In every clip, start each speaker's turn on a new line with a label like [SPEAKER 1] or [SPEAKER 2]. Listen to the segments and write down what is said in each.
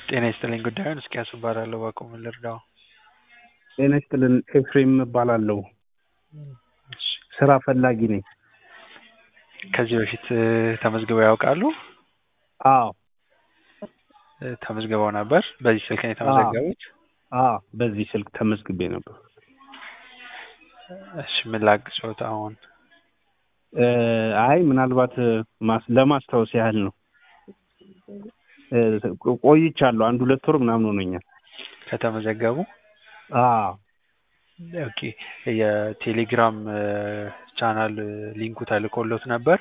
[SPEAKER 1] ጤና ይስጥልኝ ጉዳዩን እስኪያስ እባላለሁ ባቆም ልርዳው።
[SPEAKER 2] ጤና ይስጥልን ኤፍሬም እባላለሁ።
[SPEAKER 1] እሺ
[SPEAKER 2] ስራ ፈላጊ ነኝ።
[SPEAKER 1] ከዚህ በፊት ተመዝግበው ያውቃሉ?
[SPEAKER 2] አዎ
[SPEAKER 1] ተመዝግበው ነበር? በዚህ ስልክ ነው የተመዘገቡት?
[SPEAKER 2] በዚህ ስልክ ተመዝግቤ ነበር።
[SPEAKER 1] እሺ ምን ላግዝዎት አሁን?
[SPEAKER 2] አይ ምናልባት ለማስታወስ ያህል ነው። ቆይቻለሁ 1-2 ወር ምናምን ሆኖኛል
[SPEAKER 1] ከተመዘገቡ። ኦኬ የቴሌግራም ቻናል ሊንኩ ተልኮሎት ነበር?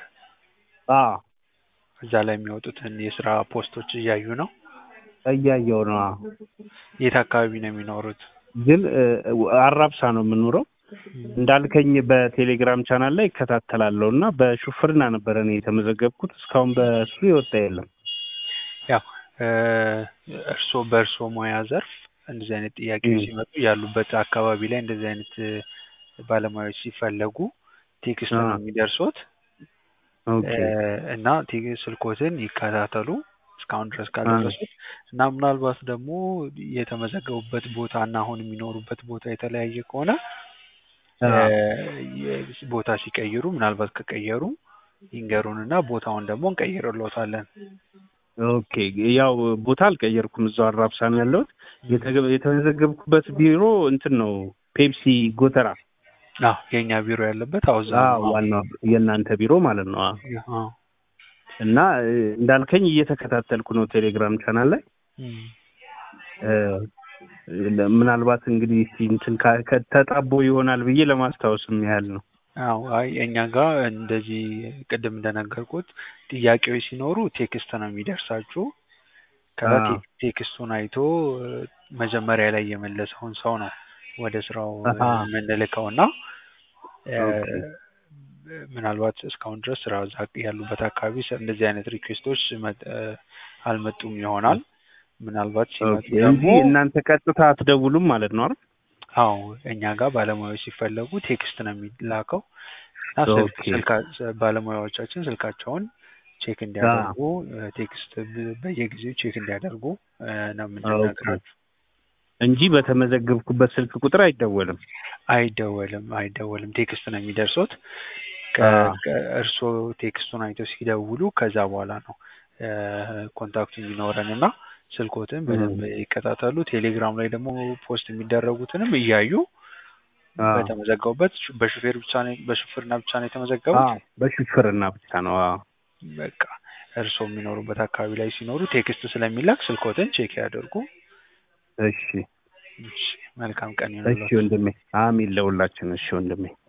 [SPEAKER 1] እዛ ላይ የሚወጡትን የስራ ፖስቶች እያዩ ነው?
[SPEAKER 2] እያየሁ ነው።
[SPEAKER 1] የት አካባቢ ነው የሚኖሩት?
[SPEAKER 2] ግን አራብሳ ነው የምኖረው። እንዳልከኝ በቴሌግራም ቻናል ላይ እከታተላለሁ እና በሹፍርና ነበር እኔ የተመዘገብኩት። እስካሁን በሱ ይወጣ የለም።
[SPEAKER 1] ያው በእርሶ ሙያ ዘርፍ እንደዚህ አይነት ጥያቄዎች ሲመጡ ያሉበት አካባቢ ላይ እንደዚህ አይነት ባለሙያዎች ሲፈለጉ ቴክስት ነው የሚደርሱት። እና ስልኮትን ይከታተሉ እስካሁን ድረስ ካልደረሱት እና ምናልባት ደግሞ የተመዘገቡበት ቦታ እና አሁን የሚኖሩበት ቦታ የተለያየ ከሆነ ቦታ ሲቀይሩ ምናልባት ከቀየሩ ይንገሩንና ቦታውን ደግሞ እንቀይርልዎታለን።
[SPEAKER 2] ኦኬ ያው ቦታ አልቀየርኩም፣ እዛው አራብሳ ነው ያለሁት። የተመዘገብኩበት ቢሮ እንትን ነው ፔፕሲ ጎተራ።
[SPEAKER 1] የኛ ቢሮ ያለበት አውዛ
[SPEAKER 2] ዋናው የእናንተ ቢሮ ማለት ነው። እና እንዳልከኝ እየተከታተልኩ ነው ቴሌግራም ቻናል ላይ። ምናልባት እንግዲህ እንትን ተጣቦ ይሆናል ብዬ ለማስታወስም ያህል ነው።
[SPEAKER 1] አይ እኛ ጋር እንደዚህ ቅድም እንደነገርኩት ጥያቄዎች ሲኖሩ ቴክስት ነው የሚደርሳችሁ። ቴክስቱን አይቶ መጀመሪያ ላይ የመለሰውን ሰው ነው ወደ ስራው የምንልከውና ምናልባት እስካሁን ድረስ ስራ ያሉበት አካባቢ እንደዚህ አይነት ሪኩዌስቶች አልመጡም ይሆናል። ምናልባት ሲመጡ ደግሞ
[SPEAKER 2] እናንተ ቀጥታ አትደውሉም ማለት ነው አይደል?
[SPEAKER 1] እኛ ጋር ባለሙያዎች ሲፈለጉ ቴክስት ነው የሚላከው እና ባለሙያዎቻችን ስልካቸውን ቼክ እንዲያደርጉ ቴክስት በየጊዜው ቼክ እንዲያደርጉ ነው የምንነግራቸው
[SPEAKER 2] እንጂ በተመዘገብኩበት ስልክ ቁጥር አይደወልም።
[SPEAKER 1] አይደወልም። ቴክስት ነው የሚደርሱት። እርስዎ ቴክስቱን አይተው ሲደውሉ ከዛ በኋላ ነው ኮንታክቱ የሚኖረን እና ስልኮትን በደንብ ይከታተሉ። ቴሌግራም ላይ ደግሞ ፖስት የሚደረጉትንም እያዩ በተመዘገቡበት በሹፍርና ብቻ ነው የተመዘገቡት?
[SPEAKER 2] በሹፍርና ብቻ ነው።
[SPEAKER 1] በቃ እርስዎ የሚኖሩበት አካባቢ ላይ ሲኖሩ ቴክስት ስለሚላክ ስልኮትን ቼክ ያደርጉ።
[SPEAKER 2] እሺ
[SPEAKER 1] መልካም ቀን ይሁንልዎት።
[SPEAKER 2] እሺ ወንድሜ፣ አሜን ለሁላችን። እሺ ወንድሜ።